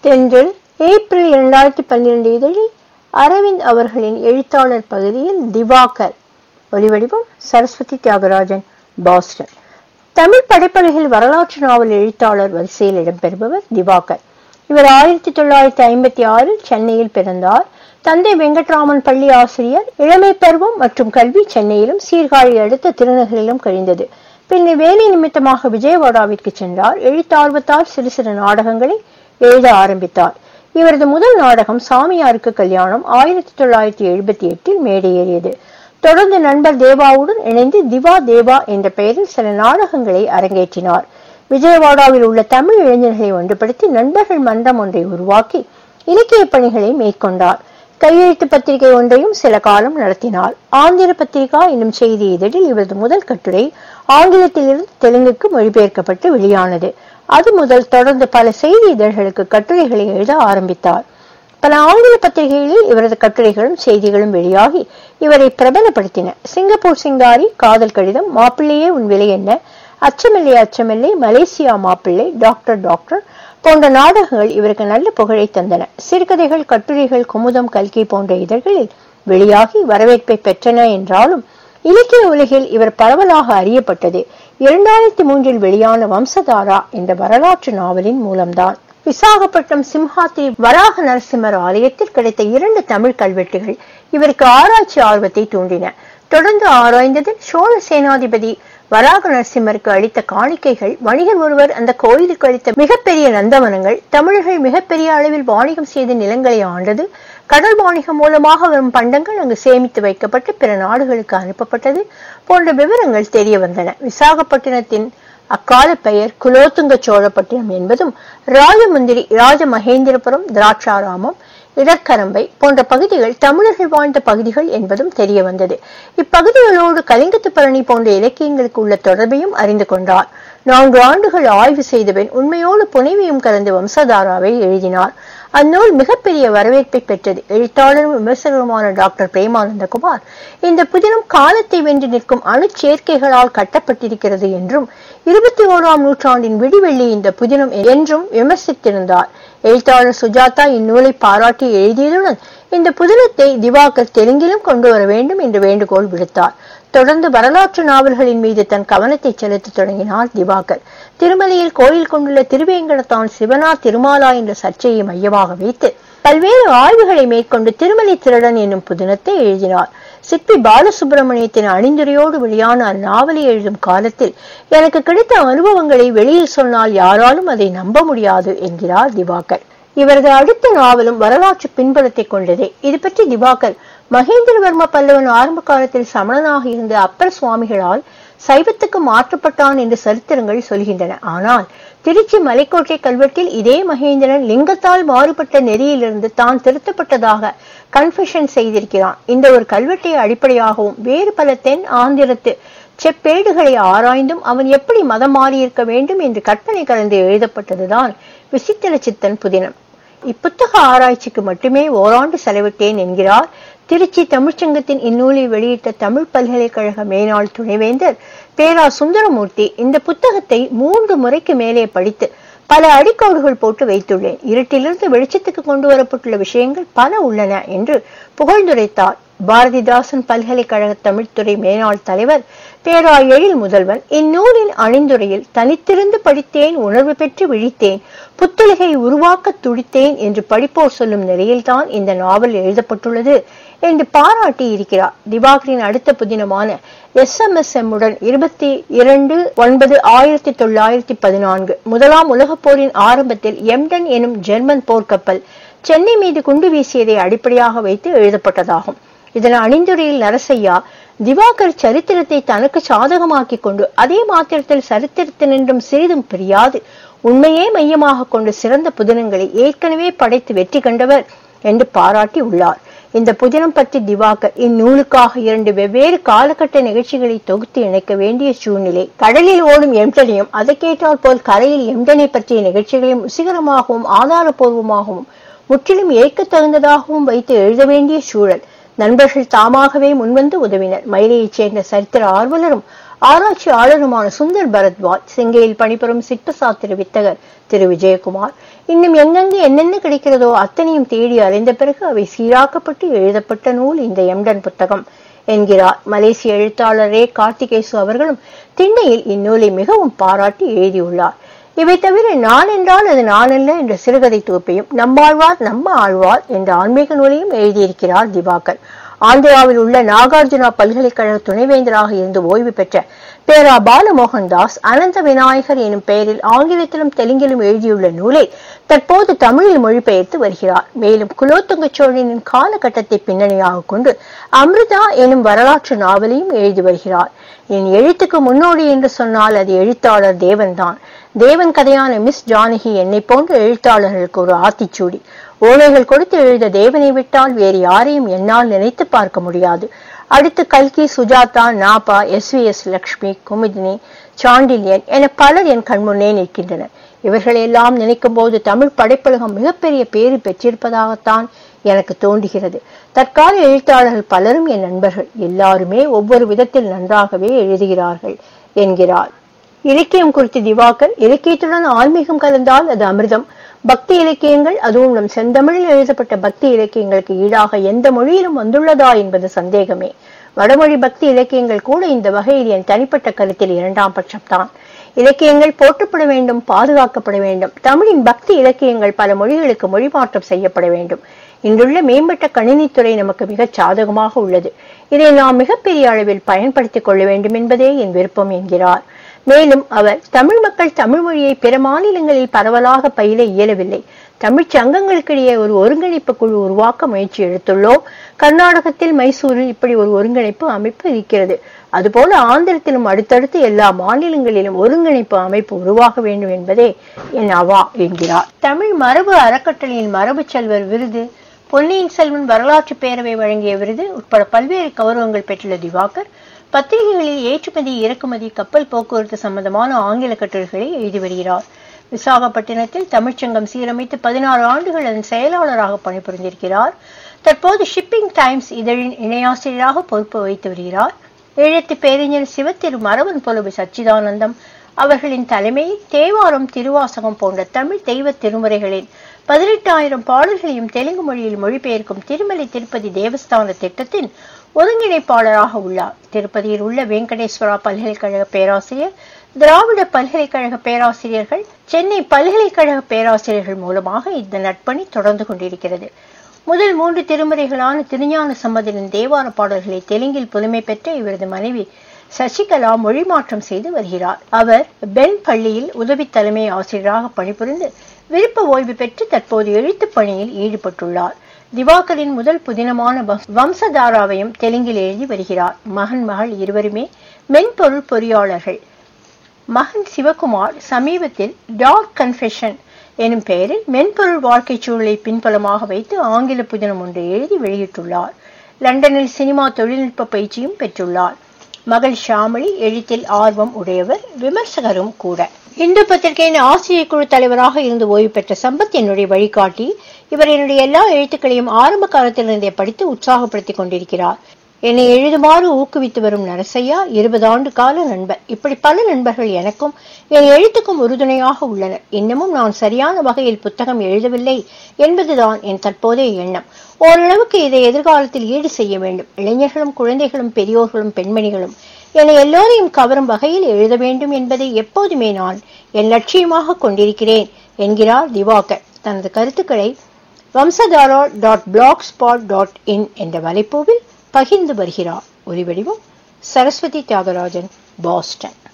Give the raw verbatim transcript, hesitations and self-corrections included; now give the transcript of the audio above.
தென்றல் ஏப்ரல் இரண்டாயிரத்தி பன்னிரண்டு இதழில் அரவிந்த் அவர்களின் எழுத்தாளர் பகுதியில் திவாகர். ஒலிவடிவம் சரஸ்வதி தியாகராஜன், பாஸ்டன். தமிழ் படைப்பலையில் வரலாற்று நாவல் எழுத்தாளர் வரிசையில் இடம்பெறுபவர் திவாகர். இவர் ஆயிரத்தி தொள்ளாயிரத்தி ஐம்பத்தி ஆறில் சென்னையில் பிறந்தார். தந்தை வெங்கட்ராமன் பள்ளி ஆசிரியர். இளமை பருவம் மற்றும் கல்வி சென்னையிலும் சீர்காழி அடுத்த திருநகரிலும் கழிந்தது. பின்னர் வேலை நிமித்தமாக விஜயவாடாவிற்கு சென்றார். எழுத்தார்வத்தால் சிறு சிறு நாடகங்களை எழுத ஆரம்பித்தார். இவரது முதல் நாடகம் சாமியாருக்கு கல்யாணம் ஆயிரத்தி தொள்ளாயிரத்தி எழுபத்தி எட்டில் மேடையேறியது. தொடர்ந்து நண்பர் தேவாவுடன் இணைந்து திவா தேவா என்ற பெயரில் சில நாடகங்களை அரங்கேற்றினார். விஜயவாடாவில் உள்ள தமிழ் இளைஞர்களை ஒன்றுபடுத்தி நண்பர்கள் மன்றம் ஒன்றை உருவாக்கி இலக்கிய பணிகளை மேற்கொண்டார். கையெழுத்து பத்திரிகை ஒன்றையும் சில காலம் நடத்தினார். ஆந்திர பத்திரிகா என்னும் செய்தி இதழில் இவரது முதல் கட்டுரை ஆங்கிலத்திலிருந்து தெலுங்குக்கு மொழிபெயர்க்கப்பட்டு வெளியானது. அது முதல் தொடர்ந்து பல செய்தி இதழ்களுக்கு கட்டுரைகளை எழுத ஆரம்பித்தார். பல ஆங்கில பத்திரிகைகளில் இவரது கட்டுரைகளும் செய்திகளும் வெளியாகி இவரை பிரபலப்படுத்தின. சிங்கப்பூர் சிங்காரி, காதல் கடிதம், மாப்பிள்ளையே உன் விலை என்ன, அச்சமில்லை அச்சமில்லை, மலேசியா மாப்பிள்ளை, டாக்டர் டாக்டர் போன்ற நாடகங்கள் இவருக்கு நல்ல புகழை தந்தன. சிறுகதைகள், கட்டுரைகள் குமுதம், கல்கி போன்ற இதழ்களில் வெளியாகி வரவேற்பை பெற்றன என்றாலும் இலக்கிய உலகில் இவர் பரவலாக அறியப்பட்டது இரண்டாயிரத்தி மூன்றில் வெளியான வம்சதாரா என்ற வரலாற்று நாவலின் மூலம்தான். விசாகப்பட்டினம் சிம்ஹாத்ரி வராக நரசிம்மர் ஆலயத்தில் கிடைத்த இரண்டு தமிழ் கல்வெட்டுகள் இவருக்கு ஆராய்ச்சி ஆர்வத்தை தூண்டின. தொடர்ந்து ஆராய்ந்ததில் சோழ சேனாதிபதி வராக நரசிம்மருக்கு அளித்த காணிக்கைகள், வணிகர் ஒருவர் அந்த கோயிலுக்கு அளித்த மிகப்பெரிய நந்தவனங்கள், தமிழர்கள் மிகப்பெரிய அளவில் வாணிகம் செய்த நிலங்களை ஆண்டது, கடல் வாணிகம் மூலமாக வரும் பண்டங்கள் அங்கு சேமித்து வைக்கப்பட்டு பிற நாடுகளுக்கு அனுப்பப்பட்டது போன்ற விவரங்கள் தெரிய வந்தன. விசாகப்பட்டினத்தின் அக்கால பெயர் குலோத்துங்க சோழப்பட்டினம் என்பதும் ராஜமுந்திரி, ராஜ மகேந்திரபுரம், திராட்சாராமம், இடக்கரம்பை போன்ற பகுதிகள் தமிழர்கள் வாழ்ந்த பகுதிகள் என்பதும் தெரிய வந்தது. இப்பகுதிகளோடு கலிங்கத்து பரணி போன்ற இலக்கியங்களுக்கு உள்ள தொடர்பையும் அறிந்து கொண்டார். நான்கு ஆண்டுகள் ஆய்வு செய்தபின் உண்மையோடு புனைவையும் கலந்து வம்சதாராவை எழுதினார். அந்நூல் மிகப்பெரிய வரவேற்பை பெற்றது. எழுத்தாளரும் விமர்சகருமான டாக்டர் பிரேமானந்தகுமார் இந்த புதினம் காலத்தை வென்று நிற்கும் அணு சேர்க்கைகளால் கட்டப்பட்டிருக்கிறது என்றும் இருபத்தி ஓராம் நூற்றாண்டின் விடிவெள்ளி இந்த புதினம் என்றும் விமர்சித்திருந்தார். எழுத்தாளர் சுஜாதா இந்நூலை பாராட்டி எழுதியதுடன் இந்த புதினத்தை திவாகர் தெலுங்கிலும் கொண்டு வர வேண்டும் என்று வேண்டுகோள் விடுத்தார். தொடர்ந்து வரலாற்று நாவல்களின் மீது தன் கவனத்தை செலுத்த தொடங்கினார் திவாகர். திருமலையில் கோயில் கொண்டுள்ள திருவேங்கடத்தான் சிவனா திருமாலா என்ற சர்ச்சையை மையமாக வைத்து பல்வேறு ஆய்வுகளை மேற்கொண்டு திருமலை திருடன் என்னும் புதினத்தை எழுதினார். சிற்பி பாலசுப்பிரமணியத்தின் அணிந்துரையோடு வெளியான அந்நாவலை எழுதும் காலத்தில் எனக்கு கிடைத்த அனுபவங்களை வெளியில் சொன்னால் யாராலும் அதை நம்ப முடியாது என்கிறார் திவாகர். இவரது அடுத்த நாவலும் வரலாற்று பின்புலத்தை கொண்டதே. இது பற்றி திவாகர், மகேந்திரவர்ம பல்லவன் ஆரம்ப காலத்தில் சமணனாக இருந்த அப்பர் சுவாமிகளால் சைவத்துக்கு மாற்றப்பட்டான் என்று சரித்திரங்கள் சொல்கின்றன. ஆனால் திருச்சி மலைக்கோட்டை கல்வெட்டில் இதே மகேந்திரன் லிங்கத்தால் மாறுபட்ட நெறியிலிருந்து தான் திருத்தப்பட்டதாக கன்ஃபெஷன் செய்திருக்கிறான். இந்த ஒரு கல்வெட்டை அடிப்படையாகவும் வேறு பல தென் ஆந்திரத்து செப்பேடுகளை ஆராய்ந்தும் அவன் எப்படி மதம் மாறியிருக்க வேண்டும் என்று கற்பனை கலந்து எழுதப்பட்டதுதான் விசித்திர சித்தன் புதினம். இப்புத்தக ஆராய்ச்சிக்கு மட்டுமே ஓராண்டு செலவிட்டேன் என்கிறார் திருச்சி தமிழ்ச்சங்கத்தின் இந்நூலை வெளியிட்ட தமிழ் பல்கலைக்கழக மேனாள் துணைவேந்தர் பேரா சுந்தரமூர்த்தி. இந்த புத்தகத்தை மூன்று முறைக்கு மேலே படித்து பல அடிக்கோடுகள் போட்டு வைத்துள்ளேன். இருட்டிலிருந்து வெளிச்சத்துக்கு கொண்டு வரப்பட்டுள்ள விஷயங்கள் பல உள்ளன என்று புகழ்ந்துரைத்தார். பாரதிதாசன் பல்கலைக்கழக தமிழ்துறை மேனாள் தலைவர் பேரா எழில் முதல்வன் இந்நூலின் அணிந்துரையில் தனித்திருந்து படித்தேன், உணர்வு பெற்று விழித்தேன், புத்தொலிகை உருவாக்க துடித்தேன் என்று படிப்போர் சொல்லும் நிலையில்தான் இந்த நாவல் எழுதப்பட்டுள்ளது என்று பாராட்டி இருக்கிறார். திவாகரின் அடுத்த புதினமான எஸ் எம் எஸ் எம் உடன் இருபத்தி இரண்டு ஒன்பது ஆயிரத்தி தொள்ளாயிரத்தி பதினான்கு முதலாம் உலக போரின் ஆரம்பத்தில் எம்டன் எனும் ஜெர்மன் போர்க்கப்பல் சென்னை மீது குண்டு வீசியதை அடிப்படையாக வைத்து எழுதப்பட்டதாகும். இதன் அணிந்துரையில் நரசையா திவாகர் சரித்திரத்தை தனக்கு சாதகமாக்கி கொண்டு அதே மாத்திரத்தில் சரித்திரத்தினின்றும் சிறிதும் பிரியாது உண்மையே மையமாக கொண்டு சிறந்த புதினங்களை ஏற்கனவே படைத்து வெற்றி கண்டவர் என்று பாராட்டி உள்ளார். இந்த புதினம் பற்றி திவாகர் இந்நூலுக்காக இரண்டு வெவ்வேறு காலகட்ட நிகழ்ச்சிகளை தொகுத்து இணைக்க வேண்டிய சூழ்நிலை, கடலில் ஓடும் எம்டனையும் அதை கேட்டால் போல் கரையில் எம்டனை பற்றிய நிகழ்ச்சிகளையும் ருசிகரமாகவும் ஆதாரபூர்வமாகவும் முற்றிலும் ஏற்க தகுந்ததாகவும் வைத்து எழுத வேண்டிய சூழல், நண்பர்கள் தாமாகவே முன்வந்து உதவினர். மயிலையைச் சேர்ந்த சரித்திர ஆர்வலரும் ஆராய்ச்சியாளருமான சுந்தர் பரத்வாஜ், செங்கையில் பணிபுரியும் சிற்பசாஸ்திர வித்தகர் திரு விஜயகுமார், இன்னும் எங்கெங்கு என்னென்ன கிடைக்கிறதோ அத்தனையும் தேடி அறிந்த பிறகு அவை சீராக்கப்பட்டு எழுதப்பட்ட நூல் இந்த எம்டன் புத்தகம் என்கிறார் மலேசிய எழுத்தாளர் ரே கார்த்திகேசு அவர்களும் திண்ணையில் இந்நூலை மிகவும் பாராட்டி எழுதியுள்ளார். இவை தவிர நான் என்றால் அது நான் அல்ல என்ற சிறுகதை தொகுப்பையும், நம்மாழ்வார் நம்ம ஆழ்வார் என்ற ஆன்மீக நூலையும் எழுதியிருக்கிறார் திவாகர். ஆந்திராவில் உள்ள நாகார்ஜுனா பல்கலைக்கழக துணைவேந்தராக இருந்து ஓய்வு பெற்ற பேரா பாலமோகன் தாஸ் அனந்த விநாயகர் எனும் பெயரில் ஆங்கிலத்திலும் தெலுங்கிலும் எழுதியுள்ள நூலை தற்போது தமிழில் மொழிபெயர்த்து வருகிறார். மேலும் குலோத்துங்க சோழனின் காலகட்டத்தை பின்னணியாக கொண்டு அமிர்தா எனும் வரலாற்று நாவலையும் எழுதி வருகிறார். என் எழுத்துக்கு முன்னோடி என்று சொன்னால் அது எழுத்தாளர் தேவன் தான். தேவன் கதையான மிஸ் ஜானகி என்னை போன்ற எழுத்தாளர்களுக்கு ஒரு ஆத்திச்சூடி. ஓலைகள் கொடுத்து எழுத தேவனை விட்டால் வேறு யாரையும் என்னால் நினைத்து பார்க்க முடியாது. அடுத்து கல்கி, Sujatha, Napa, S V S Lakshmi, Kumudini, Sandilyan என பலர் என் கண்முன்னே நிற்கின்றனர். இவர்களெல்லாம் நினைக்கும் போது தமிழ் படைப்பழகம் மிகப்பெரிய பேறு பெற்றிருப்பதாகத்தான் எனக்கு தோன்றுகிறது. தற்கால எழுத்தாளர்கள் பலரும் என் நண்பர்கள். எல்லாருமே ஒவ்வொரு விதத்தில் நன்றாகவே எழுதுகிறார்கள் என்கிறார். இலக்கியம் குறித்து திவாகர், இலக்கியத்துடன் ஆன்மீகம் கலந்தால் அது அமிர்தம். பக்தி இலக்கியங்கள், அதுவும் நம் செந்தமிழில் எழுதப்பட்ட பக்தி இலக்கியங்களுக்கு ஈடாக எந்த மொழியிலும் வந்துள்ளதா என்பது சந்தேகமே. வடமொழி பக்தி இலக்கியங்கள் கூட இந்த வகையில் என் தனிப்பட்ட கருத்தில் இரண்டாம் பட்சம்தான். இலக்கியங்கள் போற்றப்பட வேண்டும், பாதுகாக்கப்பட வேண்டும். தமிழின் பக்தி இலக்கியங்கள் பல மொழிகளுக்கு மொழிமாற்றம் செய்யப்பட வேண்டும். இன்றுள்ள மேம்பட்ட கணினித்துறை நமக்கு மிகச் சாதகமாக உள்ளது. இதை நாம் மிகப்பெரிய அளவில் பயன்படுத்திக் கொள்ள வேண்டும் என்பதே என் விருப்பம் என்கிறார். மேலும் அவர், தமிழ் மக்கள் தமிழ் மொழியை பிற மாநிலங்களில் பரவலாக பயில இயலவில்லை. தமிழ்ச் சங்கங்களுக்கிடையே ஒரு ஒருங்கிணைப்பு குழு உருவாக்க முயற்சி எடுத்துள்ளோம். கர்நாடகத்தில் மைசூரில் இப்படி ஒரு ஒருங்கிணைப்பு அமைப்பு இருக்கிறது. அதுபோல ஆந்திரத்திலும் அடுத்தடுத்து எல்லா மாநிலங்களிலும் ஒருங்கிணைப்பு அமைப்பு உருவாக வேண்டும் என்பதே என் அவா என்கிறார். தமிழ் மரபு அறக்கட்டளையின் மரபு செல்வர் விருது, பொன்னியின் செல்வன் வரலாற்று பேரவை வழங்கிய விருது உட்பட பல்வேறு கௌரவங்கள் பெற்றுள்ள திவாகர் பத்திரிகைகளில் ஏற்றுமதி, இறக்குமதி, கப்பல் போக்குவரத்து சம்பந்தமான ஆங்கில கட்டுரைகளை எழுதி வருகிறார். விசாகப்பட்டினத்தில் தமிழ்ச்சங்கம் சீரமைத்து பதினாறு ஆண்டுகள் அதன் செயலாளராக பணிபுரிந்திருக்கிறார். தற்போது ஷிப்பிங் டைம்ஸ் இதழின் இணையாசிரியராக பொறுப்பு வைத்து வருகிறார். ஈழத்து பேரிஞர் சிவத்திரு மரவன் புலவு சச்சிதானந்தம் அவர்களின் தலைமையில் தேவாரம், திருவாசகம் போன்ற தமிழ் தெய்வ திருமுறைகளின் பதினெட்டாயிரம் பாடல்களையும் தெலுங்கு மொழியில் மொழிபெயர்க்கும் திருமலை திருப்பதி தேவஸ்தான திட்டத்தின் ஒருங்கிணைப்பாளராக உள்ளார். திருப்பதியில் உள்ள வெங்கடேஸ்வரா பல்கலைக்கழக பேராசிரியர், திராவிட பல்கலைக்கழக பேராசிரியர்கள், சென்னை பல்கலைக்கழக பேராசிரியர்கள் மூலமாக இந்த நட்பணி தொடர்ந்து கொண்டிருக்கிறது. முதல் மூன்று திருமுறைகளான திருஞான சம்பந்தரின் தேவார பாடல்களை தெலுங்கில் புதுமை பெற்ற இவரது மனைவி சசிகலா மொழிமாற்றம் செய்து வருகிறார். அவர் பென் பள்ளியில் உதவி தலைமை ஆசிரியராக பணிபுரிந்து விருப்ப ஓய்வு பெற்று தற்போது எழுத்து பணியில் ஈடுபட்டுள்ளார். திவாகரின் முதல் புதினமான வம்சதாராவையும் தெலுங்கில் எழுதி வருகிறார். மகன், மகள் இருவருமே மென்பொருள் பொறியாளர்கள். மகன் சிவகுமார் சமீபத்தில் டார்க் கன்ஃபெஷன் எனும் பெயரில் மென்பொருள் வாழ்க்கை சூழலை பின்பலமாக வைத்து ஆங்கில புதினம் ஒன்று எழுதி வெளியிட்டுள்ளார். லண்டனில் சினிமா தொழில்நுட்ப பயிற்சியும் பெற்றுள்ளார். மகள் ஷாமளி எழுத்தில் ஆர்வம் உடையவர், விமர்சகரும் கூட. இந்து பத்திரிகையின் ஆசிரியர் குழு தலைவராக இருந்து ஓய்வு பெற்ற சம்பத் என்னுடைய வழிகாட்டி. இவர் என்னுடைய எல்லா எழுத்துக்களையும் ஆரம்ப காலத்திலிருந்தே படித்து உற்சாகப்படுத்திக் கொண்டிருக்கிறார். என்னை எழுதுமாறு ஊக்குவித்து வரும் நரசையா இருபது ஆண்டு கால நண்பர். இப்படி பல நண்பர்கள் எனக்கும் என் எழுத்துக்கும் உறுதுணையாக உள்ளனர். இன்னமும் நான் சரியான வகையில் புத்தகம் எழுதவில்லை என்பதுதான் என் தற்போதைய எண்ணம். ஓரளவுக்கு இதை எதிர்காலத்தில் ஈடு செய்ய வேண்டும். இளைஞர்களும், குழந்தைகளும், பெரியோர்களும், பெண்மணிகளும் என எல்லோரையும் கவரும் வகையில் எழுத வேண்டும் என்பதை எப்போதுமே நான் என் லட்சியமாக கொண்டிருக்கிறேன் என்கிறார் திவாகர். தனது கருத்துக்களை Vamsadhara dot blogspot dot in என்ற வலைப்பூவில் பகிர்ந்து வருகிறார். ஒலிவடிவம் சரஸ்வதி தியாகராஜன், பாஸ்டன்.